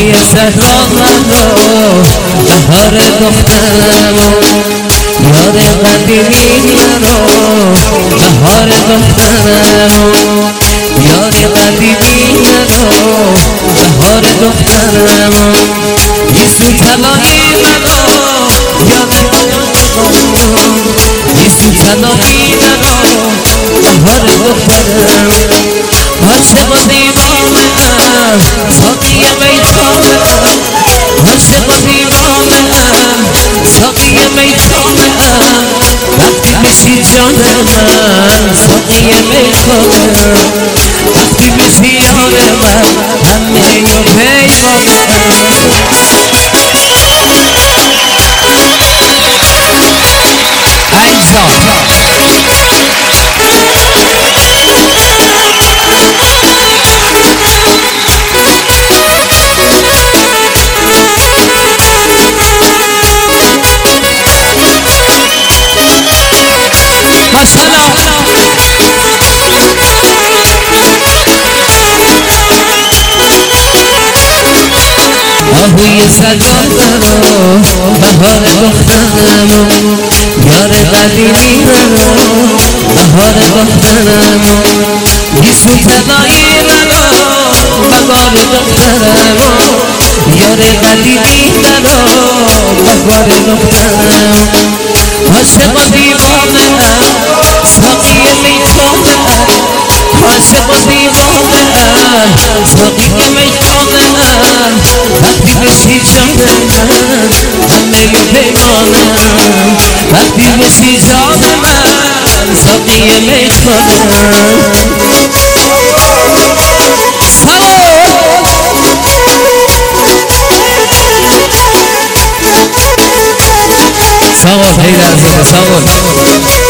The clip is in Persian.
آهوی زهرا مرا بهار دخترم یاد قدیمی مرا بهار دخترم یاد قدیمی مرا بهار دخترم یسو طلایی مرا یاد یسو طلایی مرا بهار دخترم عاشق و دیوانه‌ام ساقی میخانه‌ام عاشق و دیوانه‌ام ساقی میخانه‌ام وقتی میشی جان من ساقی میخانه‌ام وقتی میشی یار من همه و پیمانه‌ام آهوی سجاد مرا بهار دخترم یار قدیمی مرا بهار دخترم یسو طلایی مرا بهار دخترم یار قدیمی مرا بهار دخترم عاشق و دیوانه‌ام ساقی میخانه‌ام عاشق و دیوانه‌ام ساقی میخانه‌ام وقتی بشی جان من همه پیمانه‌ام وقتی بشی جان من ساقی میخانه‌ام سوال پیدا سوال